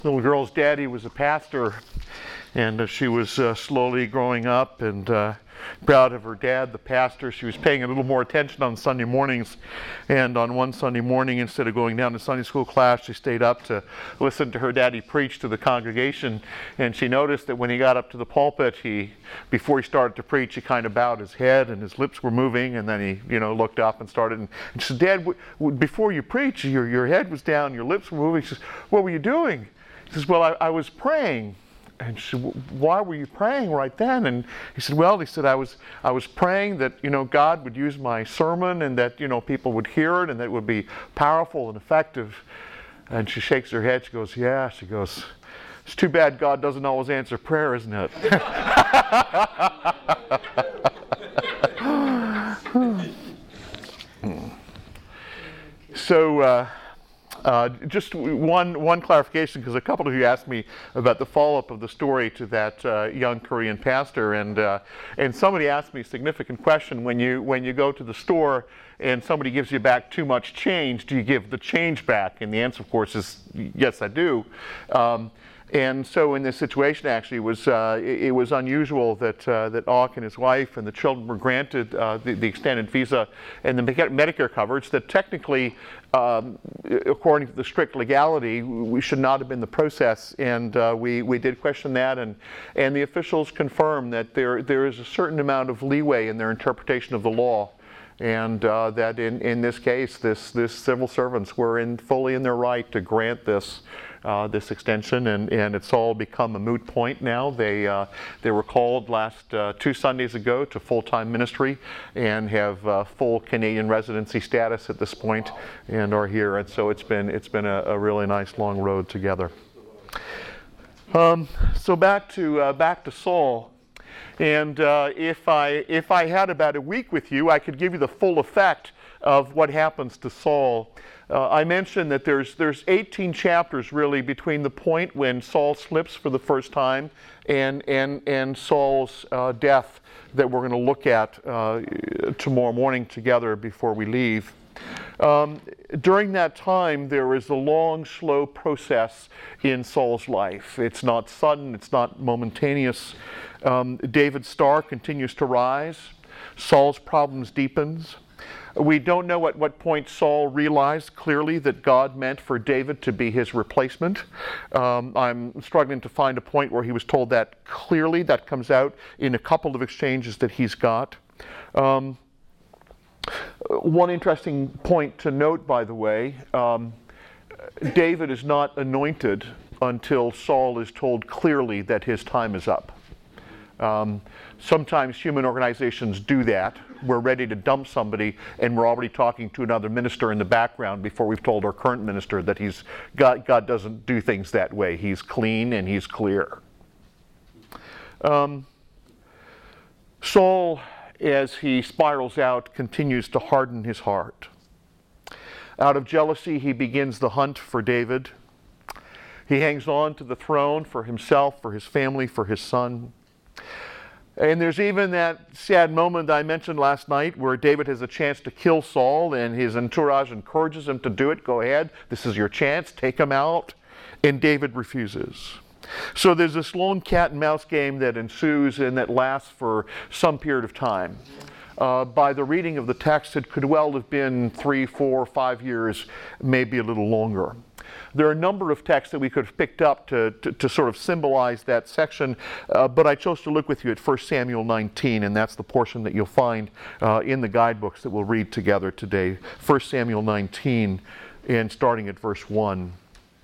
little girl's daddy was a pastor, and she was slowly growing up and proud of her dad, the pastor. She was paying a little more attention on Sunday mornings, and on one Sunday morning, instead of going down to Sunday school class, she stayed up to listen to her daddy preach to the congregation. And she noticed that when he got up to the pulpit, before he started to preach, he kind of bowed his head and his lips were moving, and then he looked up and started. And she said, "Dad, before you preach, your head was down, your lips were moving." She says, "What were you doing?" He says, "Well, I was praying." And she said, "Why were you praying right then?" And he said, I was praying that, God would use my sermon and that, people would hear it and that it would be powerful and effective." And she shakes her head. She goes, "Yeah." She goes, "It's too bad God doesn't always answer prayer, isn't it?" So, just one clarification, because a couple of you asked me about the follow-up of the story to that young Korean pastor, and somebody asked me a significant question: when you go to the store and somebody gives you back too much change, do you give the change back? And the answer, of course, is yes, I do. And so in this situation, actually, it was unusual that Auk and his wife and the children were granted the extended visa and the Medicare coverage that technically, according to the strict legality, we should not have been the process. And we did question that, and the officials confirmed that there is a certain amount of leeway in their interpretation of the law. And that in this case, this civil servants were fully in their right to grant this extension, and it's all become a moot point now. They were called last 2 Sundays ago to full-time ministry and have full Canadian residency status at this point, and are here. And so it's been a really nice long road together. So back to Saul. And if I had about a week with you, I could give you the full effect of what happens to Saul. I mentioned that there's 18 chapters really between the point when Saul slips for the first time and Saul's death that we're going to look at tomorrow morning together before we leave. During that time, there is a long, slow process in Saul's life. It's not sudden, it's not momentaneous. David's star continues to rise. Saul's problems deepens. We don't know at what point Saul realized clearly that God meant for David to be his replacement. I'm struggling to find a point where he was told that clearly. That comes out in a couple of exchanges that he's got. One interesting point to note, by the way, David is not anointed until Saul is told clearly that his time is up. Sometimes human organizations do that. We're ready to dump somebody and we're already talking to another minister in the background before we've told our current minister that God doesn't do things that way. He's clean and he's clear. Saul, as he spirals out, continues to harden his heart. Out of jealousy, he begins the hunt for David. He hangs on to the throne for himself, for his family, for his son. And there's even that sad moment I mentioned last night where David has a chance to kill Saul and his entourage encourages him to do it. Go ahead, this is your chance, take him out. And David refuses. So there's this long cat and mouse game that ensues and that lasts for some period of time. By the reading of the text, it could well have been 3, 4, 5 years, maybe a little longer. There are a number of texts that we could have picked up to sort of symbolize that section, but I chose to look with you at 1 Samuel 19, and that's the portion that you'll find in the guidebooks that we'll read together today. 1 Samuel 19, and starting at verse 1.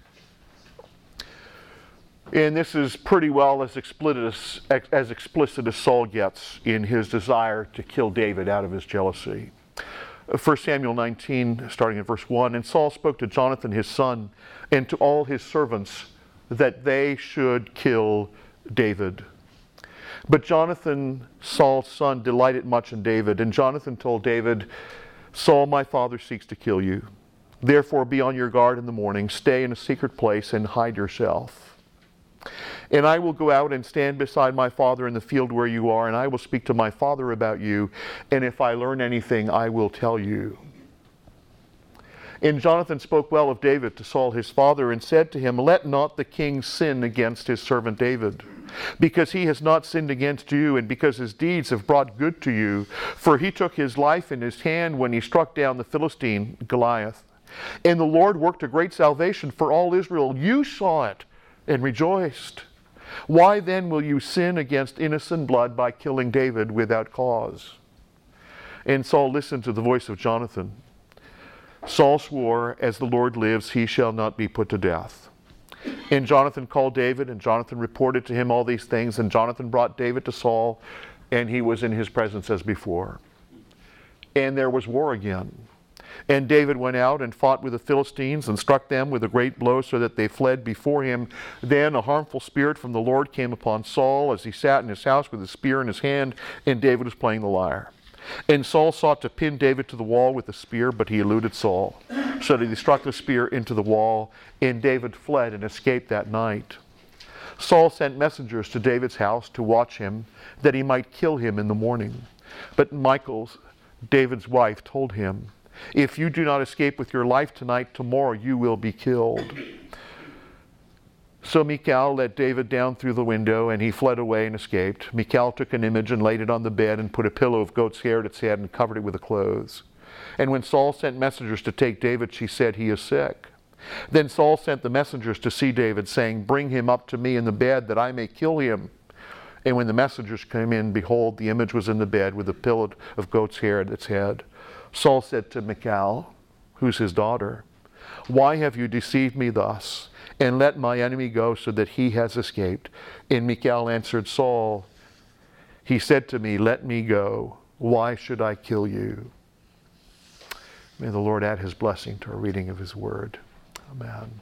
And this is pretty well as explicit as Saul gets in his desire to kill David out of his jealousy. 1 Samuel 19, starting at verse 1, "And Saul spoke to Jonathan his son and to all his servants that they should kill David. But Jonathan, Saul's son, delighted much in David. And Jonathan told David, 'Saul, my father, seeks to kill you. Therefore be on your guard in the morning. Stay in a secret place and hide yourself. And I will go out and stand beside my father in the field where you are, and I will speak to my father about you, and if I learn anything, I will tell you.' And Jonathan spoke well of David to Saul his father, and said to him, Let not the king sin against his servant David, because he has not sinned against you, and because his deeds have brought good to you. For he took his life in his hand when he struck down the Philistine Goliath. And the Lord worked a great salvation for all Israel. You saw it and rejoiced. Why then will you sin against innocent blood by killing David without cause? And Saul listened to the voice of Jonathan. Saul swore, As the Lord lives, he shall not be put to death. And Jonathan called David, and Jonathan reported to him all these things. And Jonathan brought David to Saul, and he was in his presence as before. And there was war again. And David went out and fought with the Philistines and struck them with a great blow so that they fled before him. Then a harmful spirit from the Lord came upon Saul as he sat in his house with a spear in his hand, and David was playing the lyre. And Saul sought to pin David to the wall with a spear, but he eluded Saul, so that he struck the spear into the wall, and David fled and escaped that night. Saul sent messengers to David's house to watch him, that he might kill him in the morning. But Michal, David's wife, told him, If you do not escape with your life tonight, tomorrow you will be killed. So Michal let David down through the window, and he fled away and escaped. Michal took an image and laid it on the bed, and put a pillow of goat's hair at its head, and covered it with the clothes. And when Saul sent messengers to take David, she said, He is sick. Then Saul sent the messengers to see David, saying, Bring him up to me in the bed, that I may kill him. And when the messengers came in, behold, the image was in the bed, with a pillow of goat's hair at its head. Saul said to Michal, who's his daughter, Why have you deceived me thus, and let my enemy go so that he has escaped? And Michal answered Saul, He said to me, Let me go. Why should I kill you? May the Lord add his blessing to our reading of his word. Amen.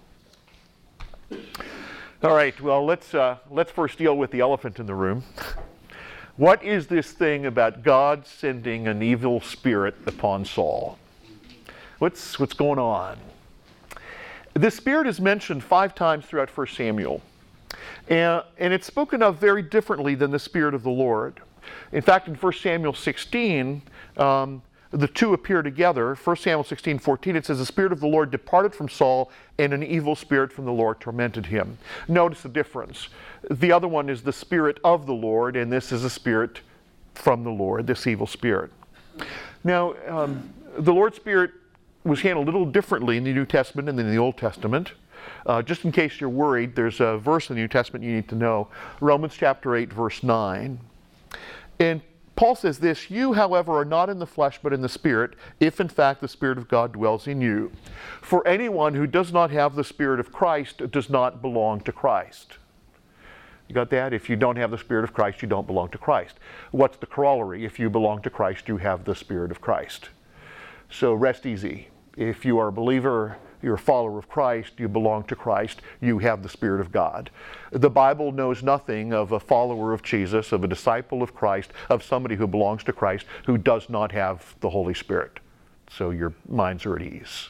All right, well, let's first deal with the elephant in the room. What is this thing about God sending an evil spirit upon Saul? What's going on? This spirit is mentioned 5 times throughout 1 Samuel. And it's spoken of very differently than the Spirit of the Lord. In fact, in 1 Samuel 16, the two appear together. 1 Samuel 16:14, it says, The Spirit of the Lord departed from Saul, and an evil spirit from the Lord tormented him. Notice the difference. The other one is the Spirit of the Lord, and this is a spirit from the Lord, this evil spirit. Now, the Lord's Spirit was handled a little differently in the New Testament than in the Old Testament. Just in case you're worried, there's a verse in the New Testament you need to know. Romans chapter 8, verse 9. And Paul says this, You, however, are not in the flesh, but in the Spirit, if in fact the Spirit of God dwells in you. For anyone who does not have the Spirit of Christ does not belong to Christ. You got that? If you don't have the Spirit of Christ, you don't belong to Christ. What's the corollary? If you belong to Christ, you have the Spirit of Christ. So rest easy. If you are a believer, you're a follower of Christ, you belong to Christ, you have the Spirit of God. The Bible knows nothing of a follower of Jesus, of a disciple of Christ, of somebody who belongs to Christ who does not have the Holy Spirit. So your minds are at ease.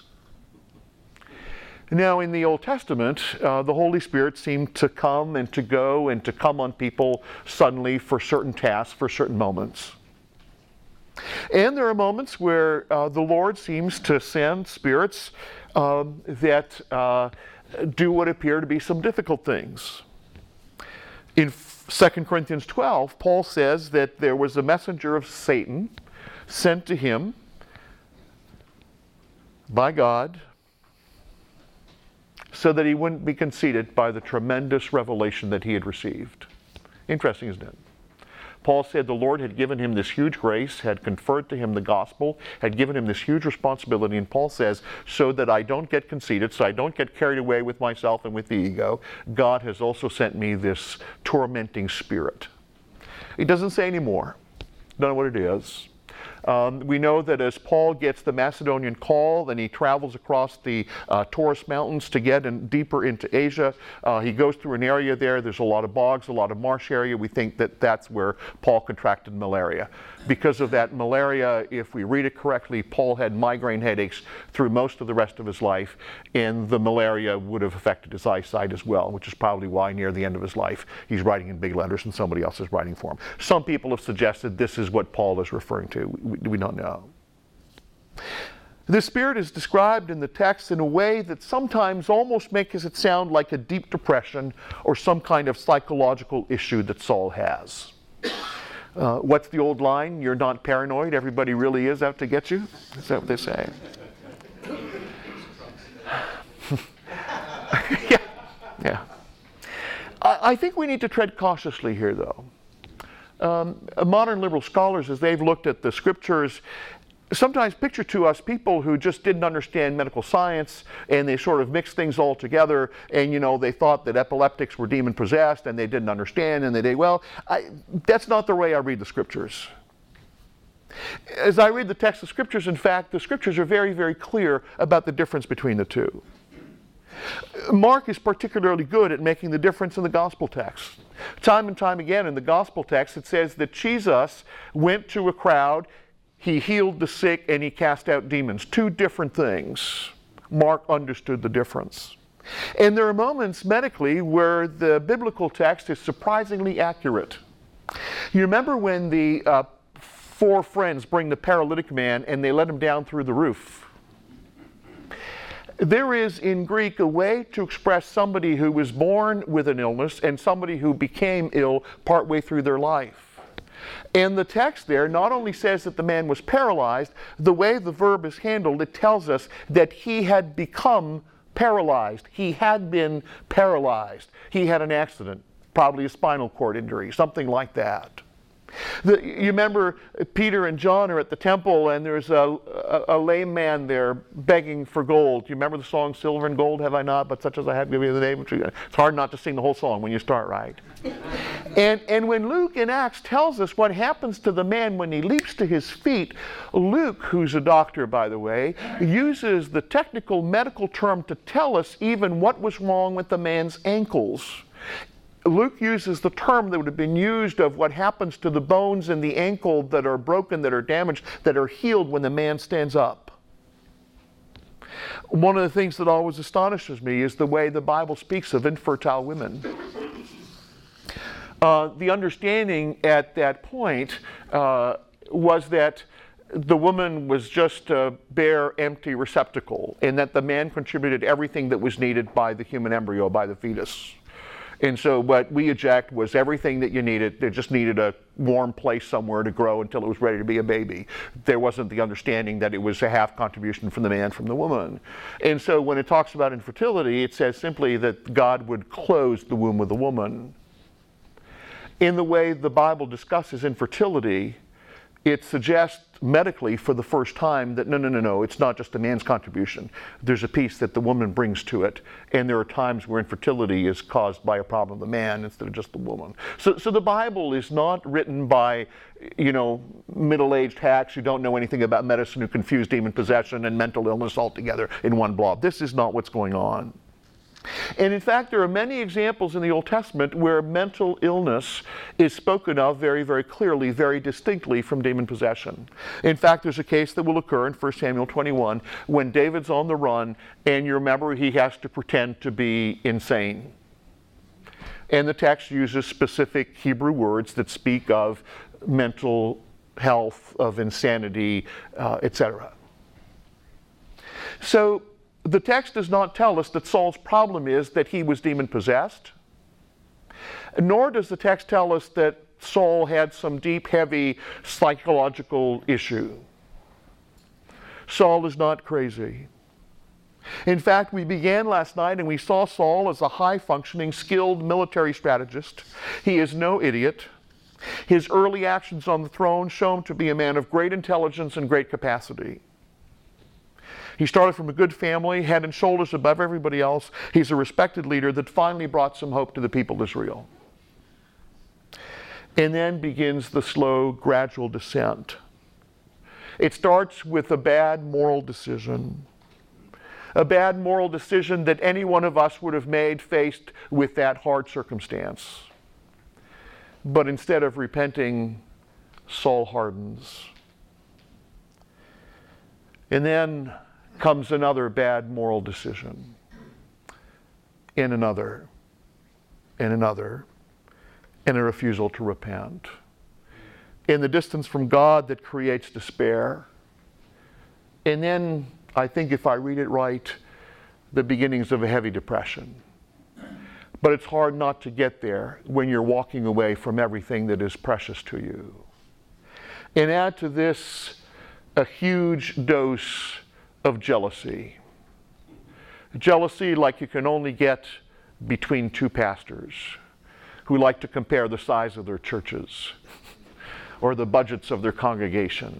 Now, in the Old Testament, the Holy Spirit seemed to come and to go and to come on people suddenly for certain tasks, for certain moments. And there are moments where the Lord seems to send spirits that do what appear to be some difficult things. In 2 Corinthians 12, Paul says that there was a messenger of Satan sent to him by God so that he wouldn't be conceited by the tremendous revelation that he had received. Interesting, isn't it? Paul said the Lord had given him this huge grace, had conferred to him the gospel, had given him this huge responsibility, and Paul says, so that I don't get conceited, so I don't get carried away with myself and with the ego, God has also sent me this tormenting spirit. He doesn't say any more. Don't know what it is. We know that as Paul gets the Macedonian call, then he travels across the Taurus Mountains to get deeper into Asia. He goes through an area there. There's a lot of bogs, a lot of marsh area. We think that that's where Paul contracted malaria. Because of that malaria, if we read it correctly, Paul had migraine headaches through most of the rest of his life, and the malaria would have affected his eyesight as well, which is probably why near the end of his life he's writing in big letters and somebody else is writing for him. Some people have suggested this is what Paul is referring to. We don't know. The Spirit is described in the text in a way that sometimes almost makes it sound like a deep depression or some kind of psychological issue that Saul has. What's the old line? You're not paranoid, everybody really is out to get you? Is that what they say? Yeah. I think we need to tread cautiously here, though. Modern liberal scholars, as they've looked at the scriptures, sometimes picture to us people who just didn't understand medical science, and they sort of mixed things all together, and they thought that epileptics were demon possessed, and they didn't understand, and that's not the way I read the scriptures. As I read the text of scriptures, in fact, the scriptures are very, very clear about the difference between the two. Mark is particularly good at making the difference in the gospel text. Time and time again in the gospel text, it says that Jesus went to a crowd, he healed the sick, and he cast out demons. Two different things. Mark understood the difference. And there are moments medically where the biblical text is surprisingly accurate. You remember when the 4 friends bring the paralytic man and they let him down through the roof? There is in Greek a way to express somebody who was born with an illness and somebody who became ill partway through their life. And the text there not only says that the man was paralyzed, the way the verb is handled, it tells us that he had become paralyzed. He had been paralyzed. He had an accident, probably a spinal cord injury, something like that. You remember Peter and John are at the temple, and there's a lame man there begging for gold. You remember the song, "Silver and gold have I not, but such as I have give you the name." It's hard not to sing the whole song when you start, right? And when Luke in Acts tells us what happens to the man when he leaps to his feet, Luke, who's a doctor, by the way, uses the technical medical term to tell us even what was wrong with the man's ankles. Luke uses the term that would have been used of what happens to the bones in the ankle that are broken, that are damaged, that are healed when the man stands up. One of the things that always astonishes me is the way the Bible speaks of infertile women. The understanding at that point was that the woman was just a bare, empty receptacle, and that the man contributed everything that was needed by the human embryo, by the fetus. And so what we eject was everything that you needed. They just needed a warm place somewhere to grow until it was ready to be a baby. There wasn't the understanding that it was a half contribution from the man, from the woman. And so when it talks about infertility, it says simply that God would close the womb of the woman. In the way the Bible discusses infertility, it suggests medically for the first time that no, it's not just a man's contribution. There's a piece that the woman brings to it, and there are times where infertility is caused by a problem of the man instead of just the woman. So the Bible is not written by, middle-aged hacks who don't know anything about medicine, who confuse demon possession and mental illness altogether in one blob. This is not what's going on. And in fact, there are many examples in the Old Testament where mental illness is spoken of very, very clearly, very distinctly from demon possession. In fact, there's a case that will occur in 1 Samuel 21 when David's on the run, and you remember he has to pretend to be insane. And the text uses specific Hebrew words that speak of mental health, of insanity, etc. So the text does not tell us that Saul's problem is that he was demon-possessed, nor does the text tell us that Saul had some deep, heavy psychological issue. Saul is not crazy. In fact, we began last night and we saw Saul as a high-functioning, skilled military strategist. He is no idiot. His early actions on the throne show him to be a man of great intelligence and great capacity. He started from a good family, head and shoulders above everybody else. He's a respected leader that finally brought some hope to the people of Israel. And then begins the slow, gradual descent. It starts with a bad moral decision. A bad moral decision that any one of us would have made faced with that hard circumstance. But instead of repenting, Saul hardens. And then comes another bad moral decision, and another, and another, and a refusal to repent. In the distance from God that creates despair, And then, I think if I read it right, the beginnings of a heavy depression. But it's hard not to get there when you're walking away from everything that is precious to you. And add to this a huge dose of jealousy. Jealousy like you can only get between two pastors who like to compare the size of their churches or the budgets of their congregation.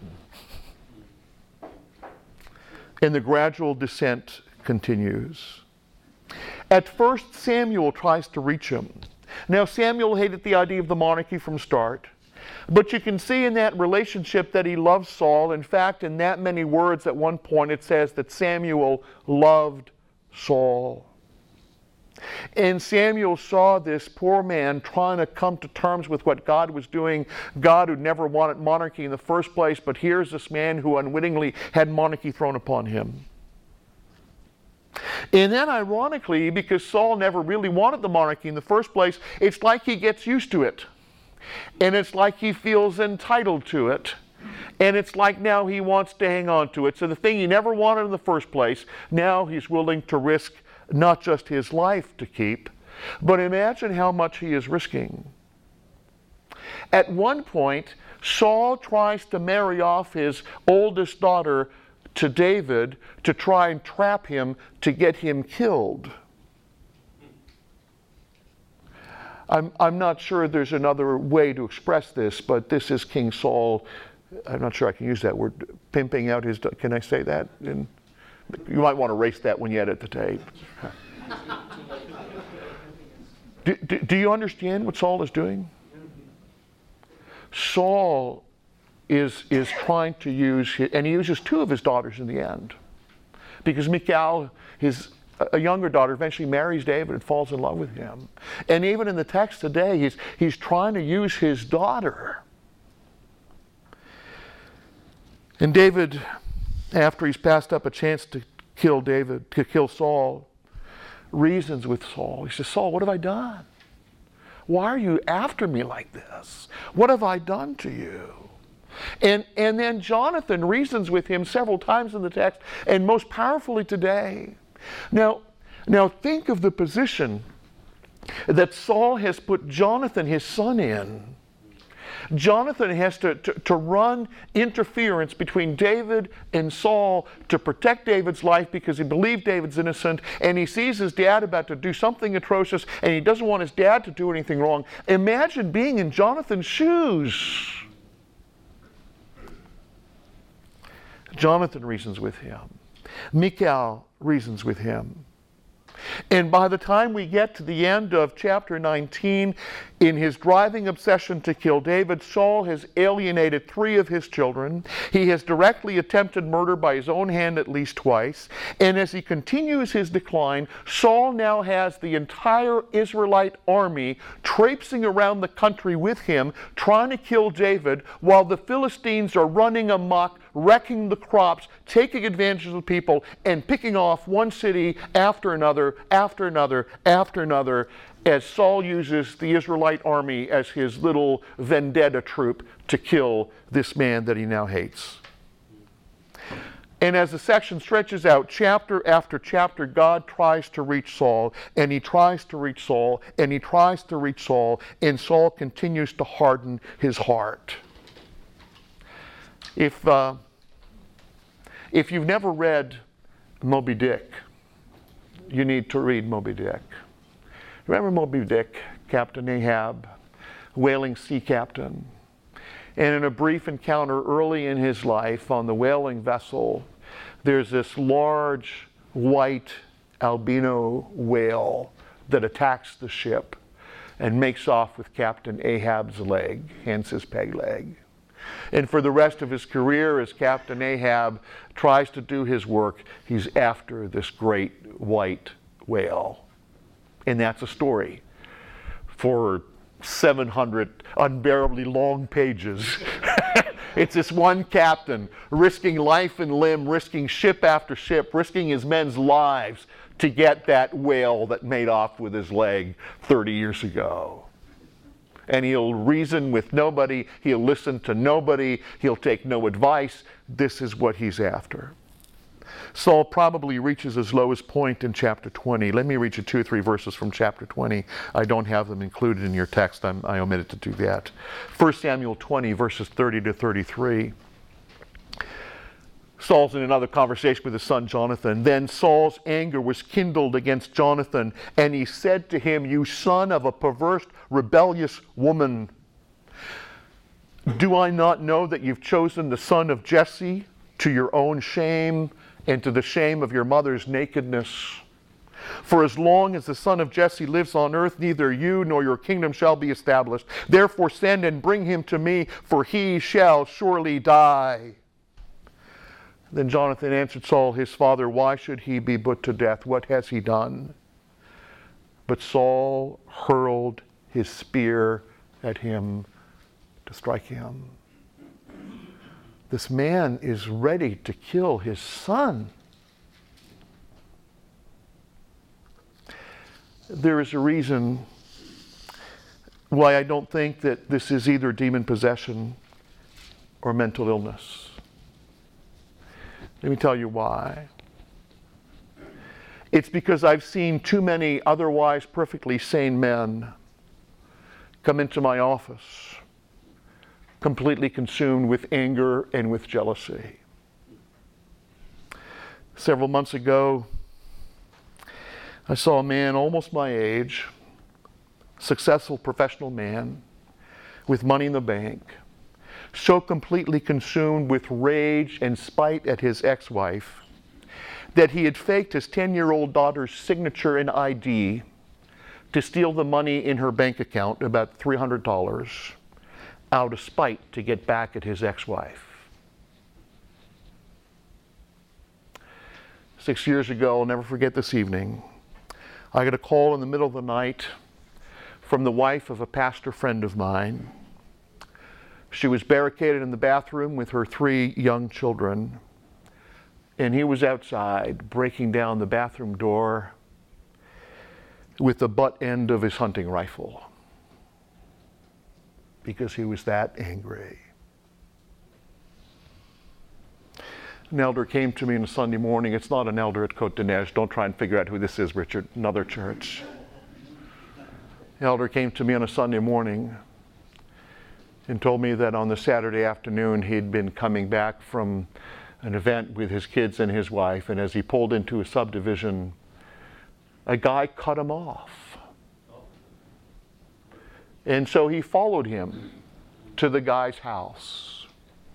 And the gradual descent continues. At first, Samuel tries to reach him. Now, Samuel hated the idea of the monarchy from start, but you can see in that relationship that he loves Saul. In fact, in that many words, at one point it says that Samuel loved Saul. And Samuel saw this poor man trying to come to terms with what God was doing. God who never wanted monarchy in the first place, but here's this man who unwittingly had monarchy thrown upon him. And then ironically, because Saul never really wanted the monarchy in the first place, it's like he gets used to it. And it's like he feels entitled to it. And it's like now he wants to hang on to it. So the thing he never wanted in the first place, now he's willing to risk not just his life to keep, but imagine how much he is risking. At one point, Saul tries to marry off his oldest daughter to David to try and trap him to get him killed. I'm not sure there's another way to express this, but this is King Saul. I'm not sure I can use that word, pimping out his... Can I say that? You might want to erase that when you edit the tape. Do you understand what Saul is doing? Saul is trying to use, and he uses two of his daughters in the end. Because Michal, a younger daughter, eventually marries David and falls in love with him. And even in the text today, he's trying to use his daughter. And David, after he's passed up a chance to kill Saul, reasons with Saul. He says, Saul, what have I done? Why are you after me like this? What have I done to you? And then Jonathan reasons with him several times in the text, and most powerfully today. Now think of the position that Saul has put Jonathan, his son, in. Jonathan has to run interference between David and Saul to protect David's life because he believed David's innocent, and he sees his dad about to do something atrocious, and he doesn't want his dad to do anything wrong. Imagine being in Jonathan's shoes. Jonathan reasons with him. Michal reasons with him. And by the time we get to the end of chapter 19, in his driving obsession to kill David, Saul has alienated 3 of his children. He has directly attempted murder by his own hand at least twice. And as he continues his decline, Saul now has the entire Israelite army traipsing around the country with him, trying to kill David, while the Philistines are running amok, wrecking the crops, taking advantage of the people, and picking off one city after another, after another, after another, as Saul uses the Israelite army as his little vendetta troop to kill this man that he now hates. And as the section stretches out, chapter after chapter, God tries to reach Saul, and he tries to reach Saul, and he tries to reach Saul, and Saul continues to harden his heart. If you've never read Moby Dick, you need to read Moby Dick. Remember Moby Dick, Captain Ahab, whaling sea captain? And in a brief encounter early in his life on the whaling vessel, there's this large white albino whale that attacks the ship and makes off with Captain Ahab's leg, hence his peg leg. And for the rest of his career, as Captain Ahab tries to do his work, he's after this great white whale. And that's a story for 700 unbearably long pages. It's this one captain risking life and limb, risking ship after ship, risking his men's lives to get that whale that made off with his leg 30 years ago. And he'll reason with nobody, he'll listen to nobody, he'll take no advice. This is what he's after. Saul probably reaches his lowest point in chapter 20. Let me read you 2 or 3 verses from chapter 20. I don't have them included in your text. I omitted to do that. 1 Samuel 20, verses 30 to 33. Saul's in another conversation with his son Jonathan. Then Saul's anger was kindled against Jonathan, and he said to him, "You son of a perverse, rebellious woman, do I not know that you've chosen the son of Jesse to your own shame and to the shame of your mother's nakedness? For as long as the son of Jesse lives on earth, neither you nor your kingdom shall be established. Therefore send and bring him to me, for he shall surely die." Then Jonathan answered Saul his father, "Why should he be put to death? What has he done?" But Saul hurled his spear at him to strike him. This man is ready to kill his son. There is a reason why I don't think that this is either demon possession or mental illness. Let me tell you why. It's because I've seen too many otherwise perfectly sane men come into my office completely consumed with anger and with jealousy. Several months ago, I saw a man almost my age, successful professional man, with money in the bank, so completely consumed with rage and spite at his ex-wife that he had faked his 10-year-old daughter's signature and ID to steal the money in her bank account, about $300, out of spite to get back at his ex-wife. 6 years ago, I'll never forget this evening, I got a call in the middle of the night from the wife of a pastor friend of mine. She was barricaded in the bathroom with her 3 young children, and he was outside breaking down the bathroom door with the butt end of his hunting rifle because he was that angry. An elder came to me on a Sunday morning. It's not an elder at Côte de Neige. Don't try and figure out who this is, Richard. Another church. The elder came to me on a Sunday morning and told me that on the Saturday afternoon he'd been coming back from an event with his kids and his wife, and as he pulled into a subdivision, a guy cut him off. And so he followed him to the guy's house.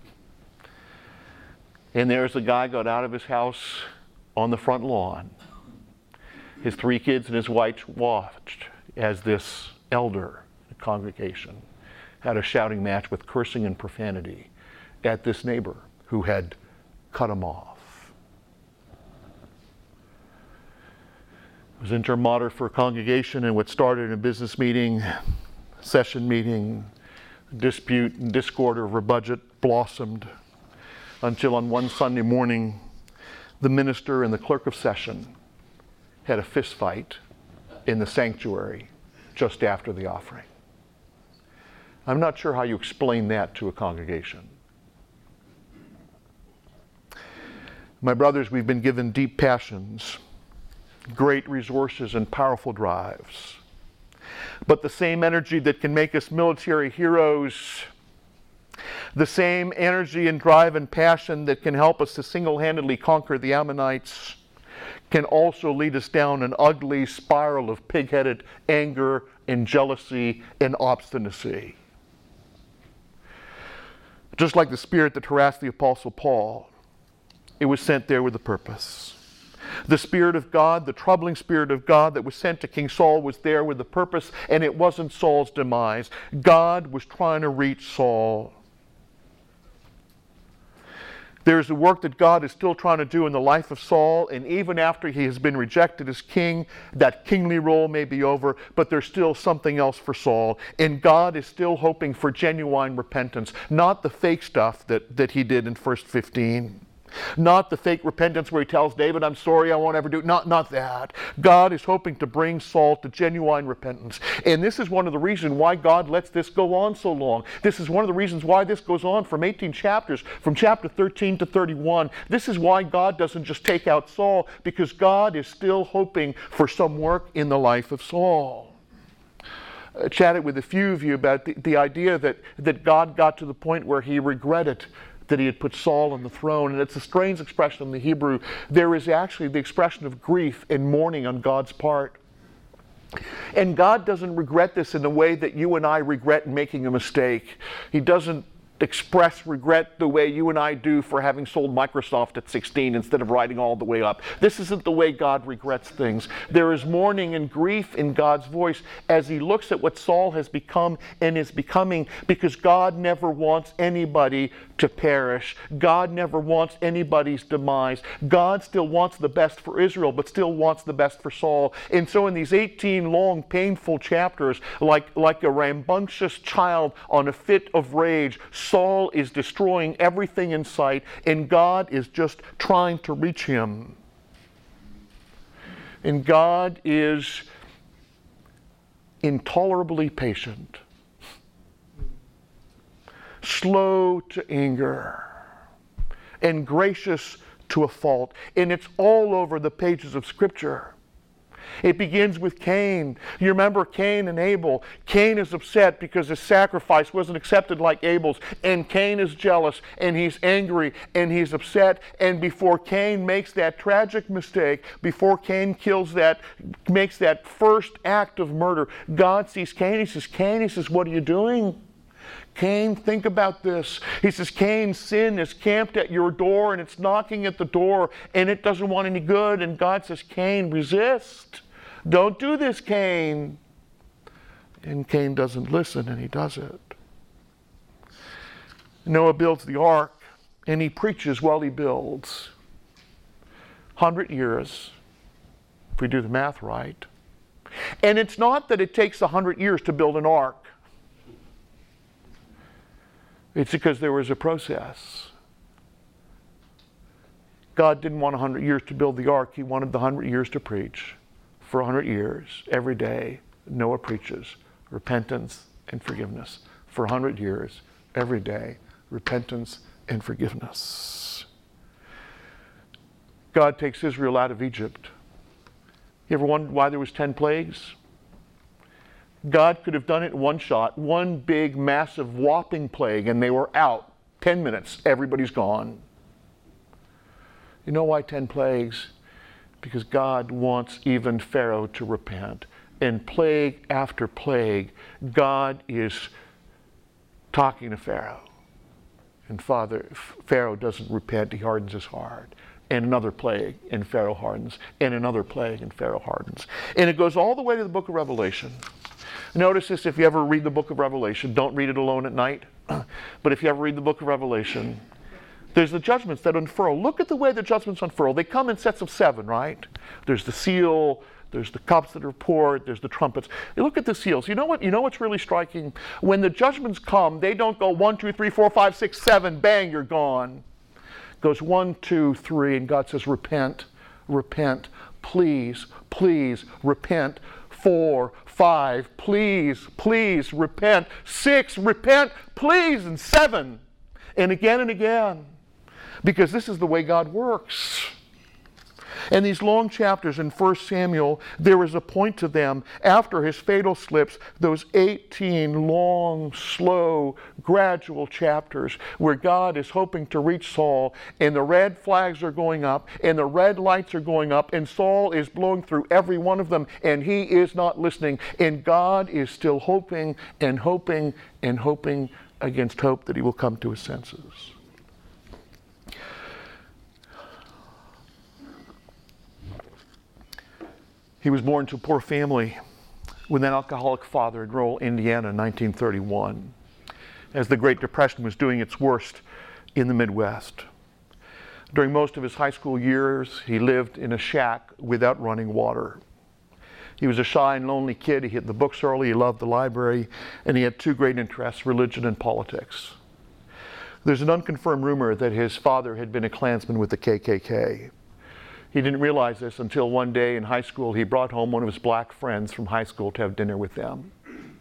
And there's the guy got out of his house on the front lawn. His 3 kids and his wife watched as this elder, the congregation, had a shouting match with cursing and profanity at this neighbor who had cut him off. It was intermodern for a congregation, and what started in a business meeting, session meeting, dispute and discord over a budget blossomed until on one Sunday morning, the minister and the clerk of session had a fist fight in the sanctuary just after the offering. I'm not sure how you explain that to a congregation. My brothers, we've been given deep passions, great resources, and powerful drives. But the same energy that can make us military heroes, the same energy and drive and passion that can help us to single-handedly conquer the Ammonites, can also lead us down an ugly spiral of pig-headed anger and jealousy and obstinacy. Just like the spirit that harassed the Apostle Paul, it was sent there with a purpose. The Spirit of God, the troubling Spirit of God that was sent to King Saul, was there with a purpose, and it wasn't Saul's demise. God was trying to reach Saul. There's a work that God is still trying to do in the life of Saul, and even after he has been rejected as king, that kingly role may be over, but there's still something else for Saul. And God is still hoping for genuine repentance, not the fake stuff that he did in 1 15. Not the fake repentance where he tells David, I'm sorry, I won't ever do it. Not that. God is hoping to bring Saul to genuine repentance. And this is one of the reasons why God lets this go on so long. This is one of the reasons why this goes on from 18 chapters, from chapter 13 to 31. This is why God doesn't just take out Saul, because God is still hoping for some work in the life of Saul. Chatted with a few of you about the idea that God got to the point where he regretted that he had put Saul on the throne. And it's a strange expression in the Hebrew. There is actually the expression of grief and mourning on God's part. And God doesn't regret this in the way that you and I regret making a mistake. He doesn't express regret the way you and I do for having sold Microsoft at 16 instead of riding all the way up. This isn't the way God regrets things. There is mourning and grief in God's voice as he looks at what Saul has become and is becoming, because God never wants anybody to perish. God never wants anybody's demise. God still wants the best for Israel, but still wants the best for Saul. And so in these 18 long, painful chapters, like a rambunctious child on a fit of rage, Saul is destroying everything in sight, and God is just trying to reach him. And God is intolerably patient, slow to anger, and gracious to a fault. And it's all over the pages of Scripture. It begins with Cain. You remember Cain and Abel. Cain is upset because his sacrifice wasn't accepted like Abel's. And Cain is jealous, and he's angry, and he's upset. And before Cain makes that tragic mistake, before Cain makes that first act of murder, God sees Cain. He says, what are you doing? Cain, think about this. He says, Cain, sin is camped at your door, and it's knocking at the door, and it doesn't want any good. And God says, Cain, resist. Don't do this, Cain. And Cain doesn't listen, and he does it. Noah builds the ark, and he preaches while he builds. 100 years, if we do the math right. And it's not that it takes 100 years to build an ark. It's because there was a process. God didn't want 100 years to build the ark. He wanted the 100 years to preach. For 100 years, every day, Noah preaches repentance and forgiveness. For 100 years, every day, repentance and forgiveness. God takes Israel out of Egypt. You ever wondered why there was 10 plagues? God could have done it in one shot, one big, massive, whopping plague, and they were out. 10 minutes, everybody's gone. You know why 10 plagues? Because God wants even Pharaoh to repent. And plague after plague, God is talking to Pharaoh. And Pharaoh doesn't repent, he hardens his heart. And another plague, and Pharaoh hardens. And another plague, and Pharaoh hardens. And it goes all the way to the book of Revelation. Notice this, if you ever read the book of Revelation, don't read it alone at night. But if you ever read the book of Revelation, there's the judgments that unfurl. Look at the way the judgments unfurl. They come in sets of 7, right? There's the seal, there's the cups that are poured, there's the trumpets. You look at the seals. You know what's really striking? When the judgments come, they don't go 1, 2, 3, 4, 5, 6, 7, bang, you're gone. It goes 1, 2, 3, and God says, repent, repent, please, please, repent. 4, 5, please, please, repent. 6, repent, please, and 7. And again, because this is the way God works. And these long chapters in 1 Samuel, there is a point to them after his fatal slips, those 18 long, slow, gradual chapters where God is hoping to reach Saul, and the red flags are going up, and the red lights are going up, and Saul is blowing through every one of them, and he is not listening. And God is still hoping and hoping and hoping against hope that he will come to his senses. He was born to a poor family with an alcoholic father in rural Indiana in 1931, as the Great Depression was doing its worst in the Midwest. During most of his high school years, he lived in a shack without running water. He was a shy and lonely kid. He hit the books early, he loved the library, and he had 2 great interests, religion and politics. There's an unconfirmed rumor that his father had been a Klansman with the KKK. He didn't realize this until one day in high school he brought home one of his black friends from high school to have dinner with them.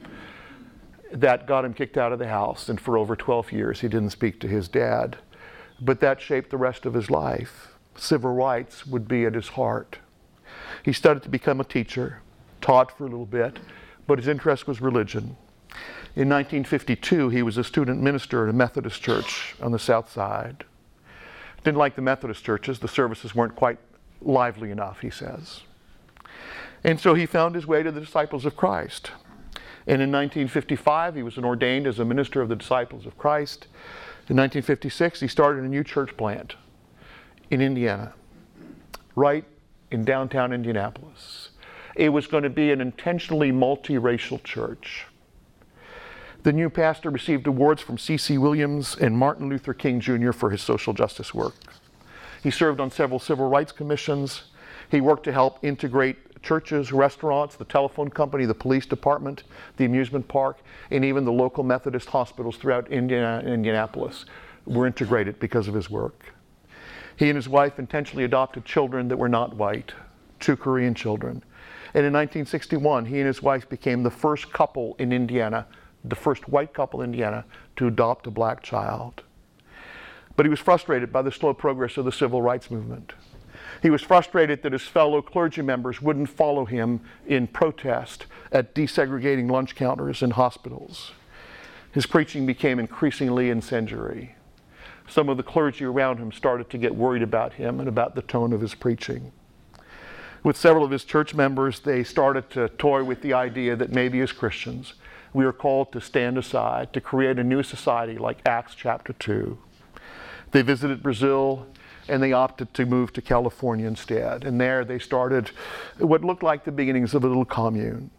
That got him kicked out of the house, and for over 12 years he didn't speak to his dad. But that shaped the rest of his life. Civil rights would be at his heart. He studied to become a teacher, taught for a little bit, but his interest was religion. In 1952, he was a student minister at a Methodist church on the South Side. Didn't like the Methodist churches. The services weren't quite lively enough, he says. And so he found his way to the Disciples of Christ. And in 1955, he was ordained as a minister of the Disciples of Christ. In 1956, he started a new church plant in Indiana, right in downtown Indianapolis. It was going to be an intentionally multiracial church. The new pastor received awards from C.C. Williams and Martin Luther King Jr. for his social justice work. He served on several civil rights commissions. He worked to help integrate churches, restaurants, the telephone company, the police department, the amusement park, and even the local Methodist hospitals throughout Indianapolis were integrated because of his work. He and his wife intentionally adopted children that were not white, 2 Korean children. And in 1961, he and his wife became the first couple in Indiana, the first white couple in Indiana to adopt a black child. But he was frustrated by the slow progress of the civil rights movement. He was frustrated that his fellow clergy members wouldn't follow him in protest at desegregating lunch counters in hospitals. His preaching became increasingly incendiary. Some of the clergy around him started to get worried about him and about the tone of his preaching. With several of his church members, they started to toy with the idea that maybe as Christians, we are called to stand aside, to create a new society like Acts chapter 2. They visited Brazil, and they opted to move to California instead. And there they started what looked like the beginnings of a little commune.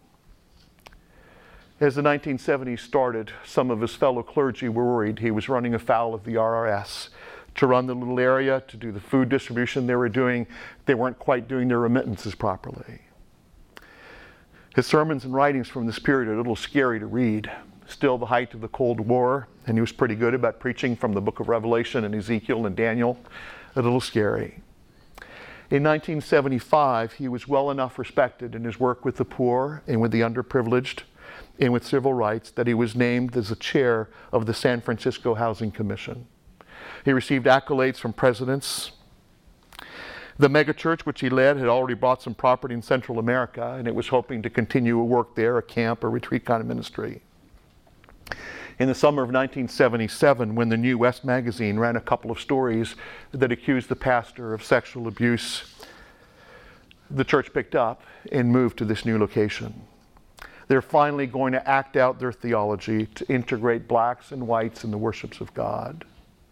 As the 1970s started, some of his fellow clergy were worried he was running afoul of the RRS. To run the little area, to do the food distribution they were doing, they weren't quite doing their remittances properly. His sermons and writings from this period are a little scary to read. Still the height of the Cold War, and he was pretty good about preaching from the book of Revelation and Ezekiel and Daniel. A little scary. In 1975, he was well enough respected in his work with the poor and with the underprivileged and with civil rights that he was named as the chair of the San Francisco Housing Commission. He received accolades from presidents. The megachurch which he led had already bought some property in Central America, and it was hoping to continue a work there, a camp, a retreat kind of ministry. In the summer of 1977, when the New West magazine ran a couple of stories that accused the pastor of sexual abuse, the church picked up and moved to this new location. They're finally going to act out their theology to integrate blacks and whites in the worships of God.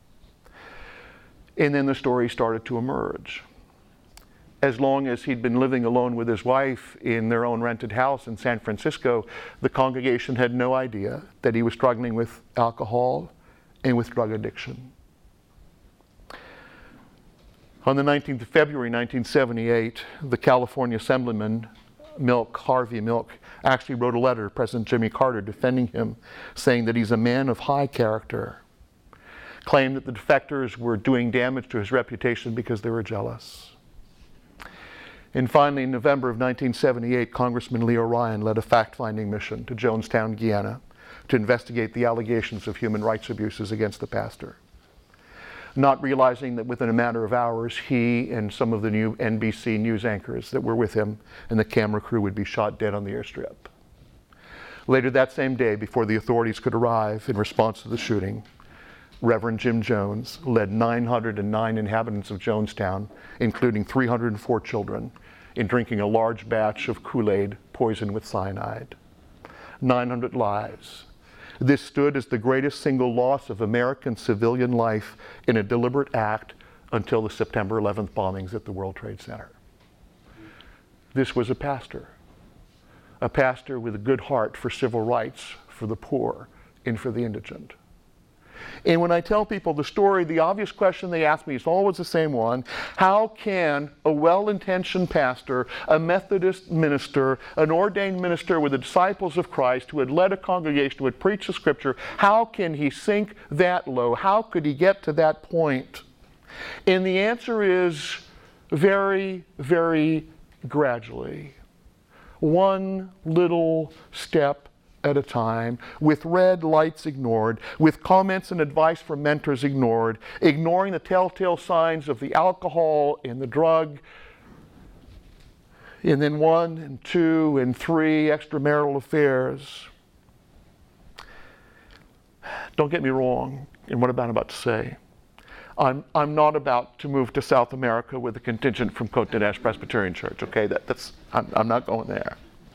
And then the story started to emerge. As long as he'd been living alone with his wife in their own rented house in San Francisco, the congregation had no idea that he was struggling with alcohol and with drug addiction. On the 19th of February 1978, the California Assemblyman, Harvey Milk, actually wrote a letter to President Jimmy Carter defending him, saying that he's a man of high character, claimed that the defectors were doing damage to his reputation because they were jealous. And finally, in November of 1978, Congressman Leo Ryan led a fact-finding mission to Jonestown, Guyana, to investigate the allegations of human rights abuses against the pastor. Not realizing that within a matter of hours, he and some of the new NBC news anchors that were with him and the camera crew would be shot dead on the airstrip. Later that same day, before the authorities could arrive in response to the shooting, Reverend Jim Jones led 909 inhabitants of Jonestown, including 304 children, in drinking a large batch of Kool-Aid poisoned with cyanide. 900 lives. This stood as the greatest single loss of American civilian life in a deliberate act until the September 11th bombings at the World Trade Center. This was a pastor with a good heart for civil rights, for the poor, and for the indigent. And when I tell people the story, the obvious question they ask me is always the same one. How can a well-intentioned pastor, a Methodist minister, an ordained minister with the disciples of Christ who had led a congregation, who had preached the Scripture, how can he sink that low? How could he get to that point? And the answer is very, very gradually. One little step at a time, with red lights ignored, with comments and advice from mentors ignored, ignoring the telltale signs of the alcohol and the drug, and then 1 and 2 and 3 extramarital affairs. Don't get me wrong in what I'm about to say. I'm not about to move to South America with a contingent from Côte d'Ash Presbyterian Church, okay? I'm not going there.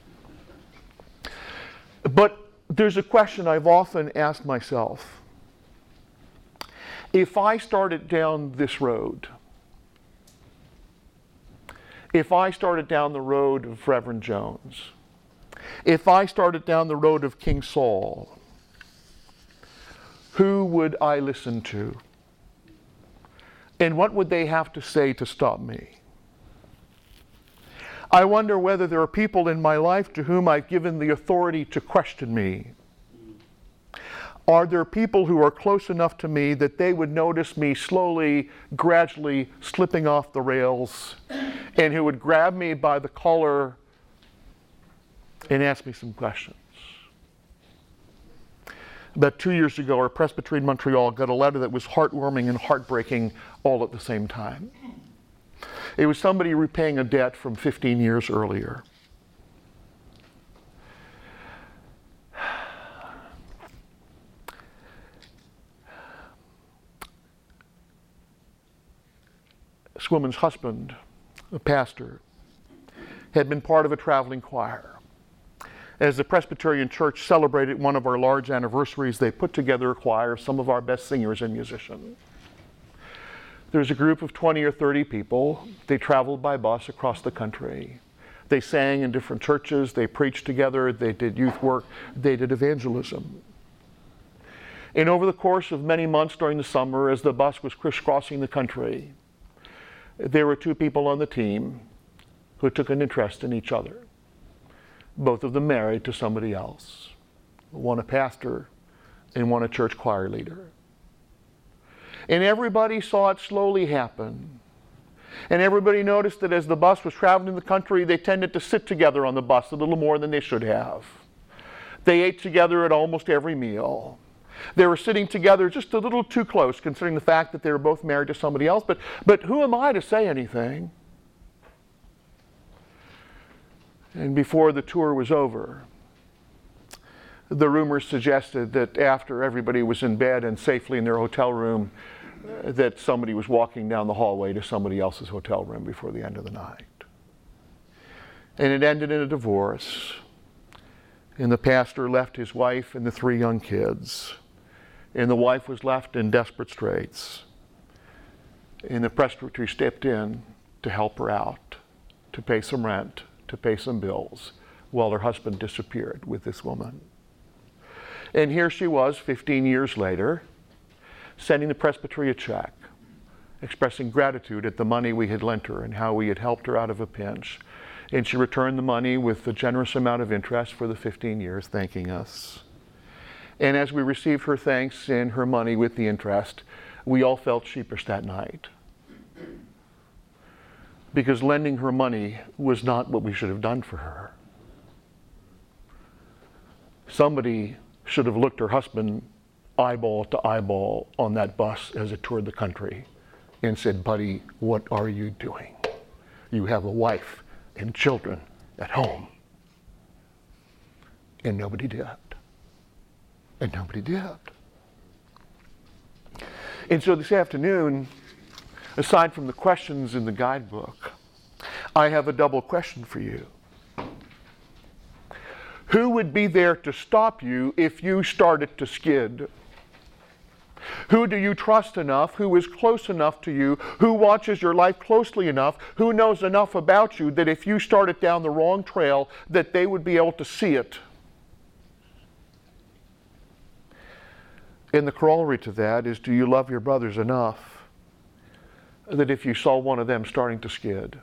But there's a question I've often asked myself. If I started down this road, if I started down the road of Reverend Jones, if I started down the road of King Saul, who would I listen to? And what would they have to say to stop me? I wonder whether there are people in my life to whom I've given the authority to question me. Are there people who are close enough to me that they would notice me slowly, gradually slipping off the rails, and who would grab me by the collar and ask me some questions? About 2 years ago, our presbytery in Montreal got a letter that was heartwarming and heartbreaking all at the same time. It was somebody repaying a debt from 15 years earlier. This woman's husband, a pastor, had been part of a traveling choir. As the Presbyterian Church celebrated one of our large anniversaries, they put together a choir of some of our best singers and musicians. There's a group of 20 or 30 people. They traveled by bus across the country. They sang in different churches. They preached together. They did youth work. They did evangelism. And over the course of many months during the summer, as the bus was crisscrossing the country, there were 2 people on the team who took an interest in each other. Both of them married to somebody else. One a pastor and one a church choir leader. And everybody saw it slowly happen. And everybody noticed that as the bus was traveling the country, they tended to sit together on the bus a little more than they should have. They ate together at almost every meal. They were sitting together just a little too close, considering the fact that they were both married to somebody else. But who am I to say anything? And before the tour was over, the rumors suggested that after everybody was in bed and safely in their hotel room, that somebody was walking down the hallway to somebody else's hotel room before the end of the night. And it ended in a divorce. And the pastor left his wife and the 3 young kids. And the wife was left in desperate straits. And the presbytery stepped in to help her out, to pay some rent, to pay some bills, while her husband disappeared with this woman. And here she was 15 years later, sending the presbytery a check, expressing gratitude at the money we had lent her and how we had helped her out of a pinch. And she returned the money with a generous amount of interest for the 15 years, thanking us. And as we received her thanks and her money with the interest, we all felt sheepish that night. Because lending her money was not what we should have done for her. Somebody should have looked her husband eyeball to eyeball on that bus as it toured the country and said, "Buddy, what are you doing? You have a wife and children at home." And nobody did. And nobody did. And so this afternoon, aside from the questions in the guidebook, I have a double question for you. Who would be there to stop you if you started to skid? Who do you trust enough, who is close enough to you, who watches your life closely enough, who knows enough about you that if you started down the wrong trail, that they would be able to see it? And the corollary to that is, do you love your brothers enough that if you saw one of them starting to skid,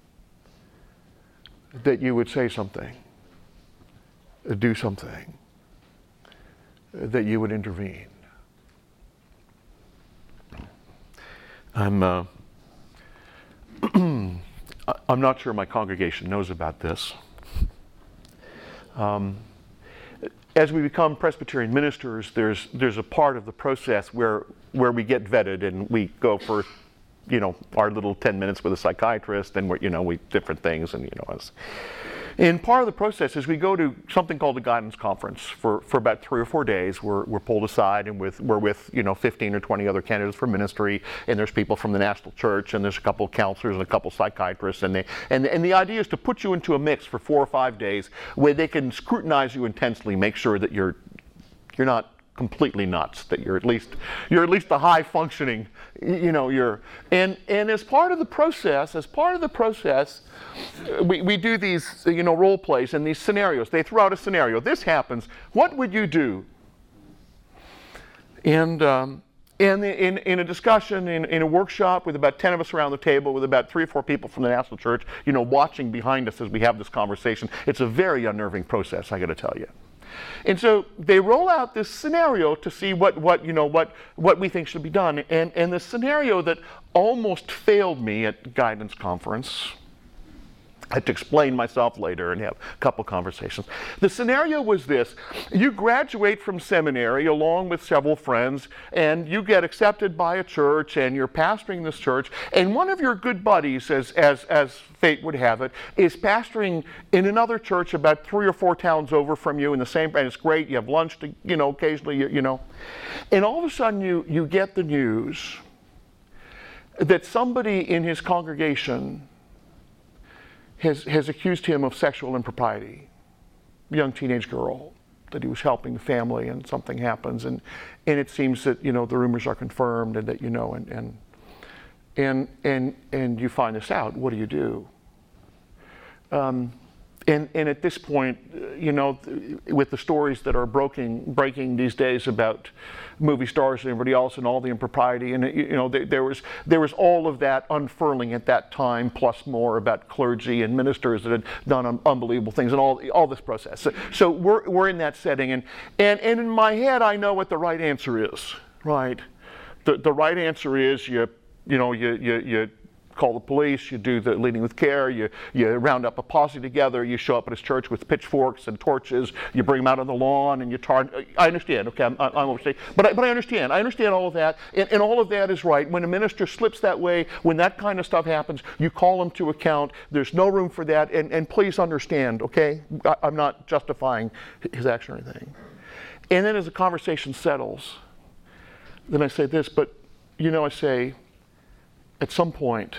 that you would say something, do something, that you would intervene? I'm not sure my congregation knows about this. As we become Presbyterian ministers, there's a part of the process where we get vetted and we go for, our little 10 minutes with a psychiatrist, and we different things, and part of the process is we go to something called a guidance conference for about 3 or 4 days. We're pulled aside and we're with 15 or 20 other candidates for ministry, and there's people from the national church, and there's a couple of counselors and a couple of psychiatrists, and the idea is to put you into a mix for 4 or 5 days where they can scrutinize you intensely, make sure that you're not completely nuts, that you're at least a high functioning, and as part of the process, we do these role plays and these scenarios. They throw out a scenario. This happens. What would you do? And in a discussion, in a workshop with about 10 of us around the table, with about 3 or 4 people from the national church, watching behind us as we have this conversation, it's a very unnerving process, I got to tell you. And so they roll out this scenario to see what we think should be done. And the scenario that almost failed me at guidance conference, I had to explain myself later and have a couple conversations. The scenario was this: you graduate from seminary along with several friends, and you get accepted by a church, and you're pastoring this church, and one of your good buddies, as fate would have it, is pastoring in another church about 3 or 4 towns over from you in the same, and it's great, you have lunch, occasionally, and all of a sudden you get the news that somebody in his congregation has accused him of sexual impropriety. A young teenage girl, that he was helping the family, and something happens, and it seems that the rumors are confirmed, and that and you find this out. What do you do? And at this point, with the stories that are breaking these days about movie stars and everybody else and all the impropriety, and there was all of that unfurling at that time, plus more about clergy and ministers that had done unbelievable things, and all this process. So we're in that setting, and in my head I know what the right answer is. Right, the right answer is you call the police, you do the leading with care, you round up a posse together, you show up at his church with pitchforks and torches, you bring him out on the lawn, and you tar. I understand, okay, I'm overstating, but I understand all of that, and all of that is right. When a minister slips that way, when that kind of stuff happens, you call him to account. There's no room for that, and please understand, okay? I'm not justifying his action or anything. And then as the conversation settles, then I say this, but I say, at some point,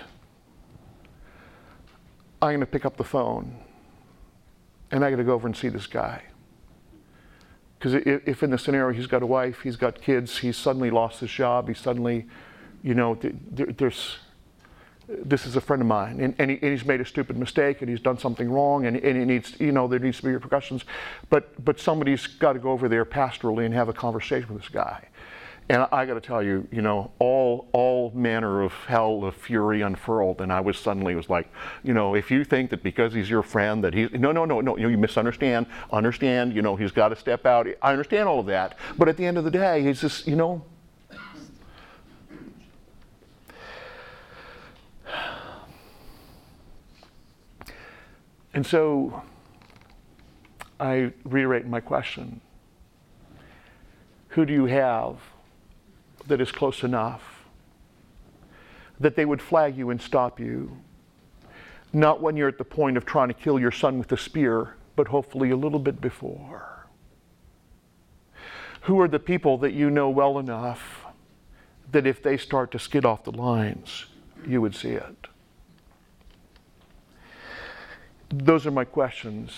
I'm going to pick up the phone and I'm going to go over and see this guy. Because if in the scenario he's got a wife, he's got kids, he's suddenly lost his job, he's suddenly, this is a friend of mine, and he's made a stupid mistake, and he's done something wrong, and he needs, there needs to be repercussions. But somebody's got to go over there pastorally and have a conversation with this guy. And I got to tell you, all manner of hell of fury unfurled, and I was like, if you think that because he's your friend that he's no, you misunderstand. Understand, he's got to step out. I understand all of that, but at the end of the day, he's just, And so I reiterate my question: who do you have that is close enough that they would flag you and stop you, not when you're at the point of trying to kill your son with a spear, but hopefully a little bit before? Who are the people that you know well enough that if they start to skid off the lines, you would see it? Those are my questions.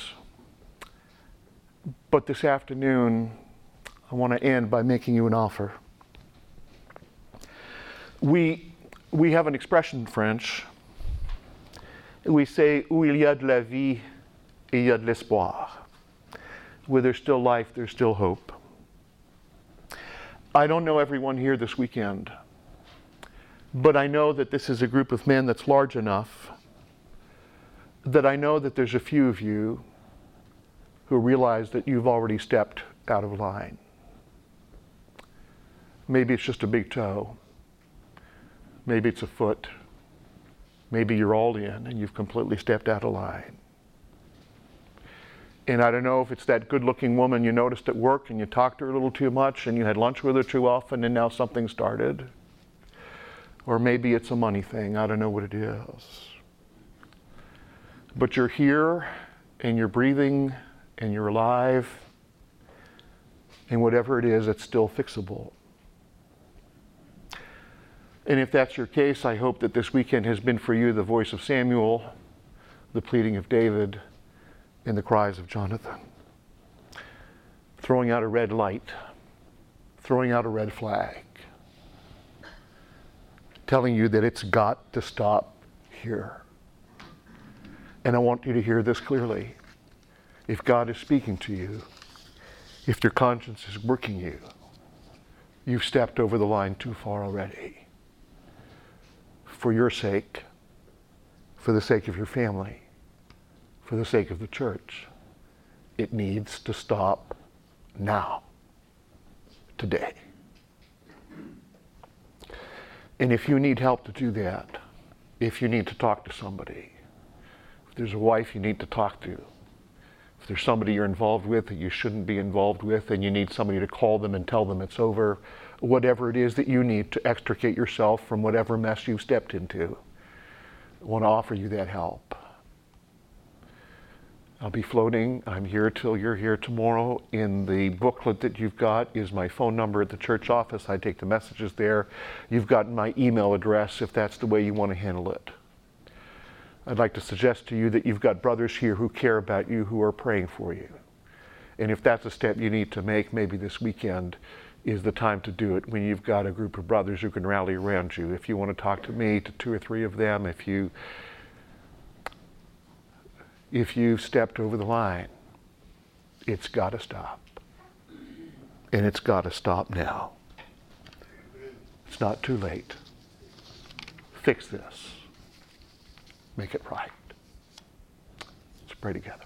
But this afternoon, I want to end by making you an offer. We have an expression in French. We say, où il y a de la vie, il y a de l'espoir. Where there's still life, there's still hope. I don't know everyone here this weekend, but I know that this is a group of men that's large enough that I know that there's a few of you who realize that you've already stepped out of line. Maybe it's just a big toe. Maybe it's a foot. Maybe you're all in and you've completely stepped out of line. And I don't know if it's that good-looking woman you noticed at work and you talked to her a little too much and you had lunch with her too often and now something started. Or maybe it's a money thing. I don't know what it is. But you're here and you're breathing and you're alive. And whatever it is, it's still fixable. And if that's your case, I hope that this weekend has been for you the voice of Samuel, the pleading of David, and the cries of Jonathan. Throwing out a red light, throwing out a red flag, telling you that it's got to stop here. And I want you to hear this clearly. If God is speaking to you, if your conscience is working you, you've stepped over the line too far already. For your sake, for the sake of your family, for the sake of the church, it needs to stop now, today. And if you need help to do that, if you need to talk to somebody, if there's a wife you need to talk to, if there's somebody you're involved with that you shouldn't be involved with and you need somebody to call them and tell them it's over, whatever it is that you need to extricate yourself from whatever mess you've stepped into, I want to offer you that help. I'll be floating. I'm here till you're here tomorrow. In the booklet that you've got is my phone number at the church office. I take the messages there. You've got my email address if that's the way you want to handle it. I'd like to suggest to you that you've got brothers here who care about you, who are praying for you. And if that's a step you need to make, maybe this weekend is the time to do it, when you've got a group of brothers who can rally around you. If you want to talk to me, to 2 or 3 of them, if you've stepped over the line, it's got to stop. And it's got to stop now. It's not too late. Fix this. Make it right. Let's pray together.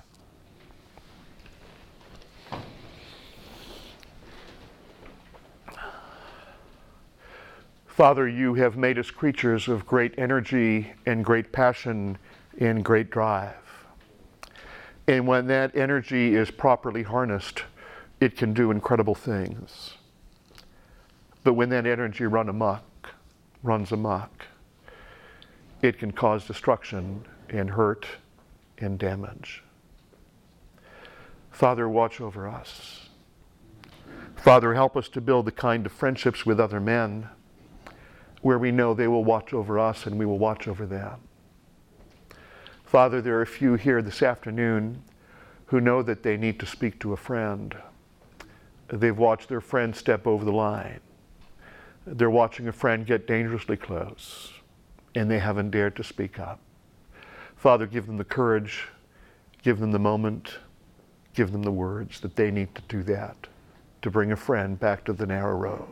Father, you have made us creatures of great energy and great passion and great drive. And when that energy is properly harnessed, it can do incredible things. But when that energy runs amok, it can cause destruction and hurt and damage. Father, watch over us. Father, help us to build the kind of friendships with other men where we know they will watch over us and we will watch over them. Father, there are a few here this afternoon who know that they need to speak to a friend. They've watched their friend step over the line. They're watching a friend get dangerously close, and they haven't dared to speak up. Father, give them the courage, give them the moment, give them the words that they need to do that, to bring a friend back to the narrow road.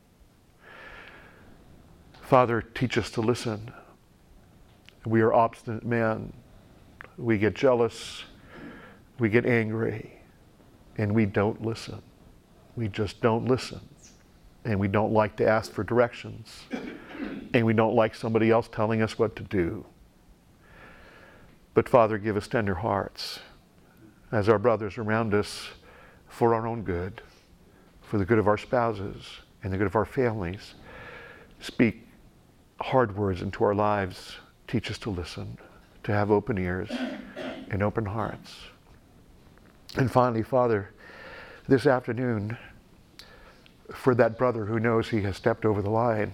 Father, teach us to listen. We are obstinate men. We get jealous, we get angry, and we don't listen. We just don't listen. And we don't like to ask for directions. And we don't like somebody else telling us what to do. But Father, give us tender hearts as our brothers around us, for our own good, for the good of our spouses and the good of our families. Speak hard words into our lives. Teach us to listen, to have open ears and open hearts. And finally, Father, this afternoon, for that brother who knows he has stepped over the line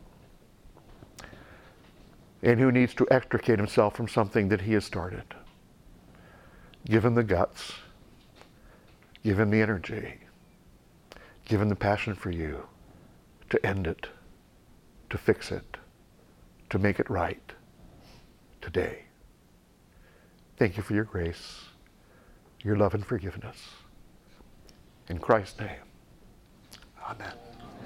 and who needs to extricate himself from something that he has started, give him the guts, give him the energy, give him the passion for you to end it, to fix it, to make it right today. Thank you for your grace, your love and forgiveness. In Christ's name, amen.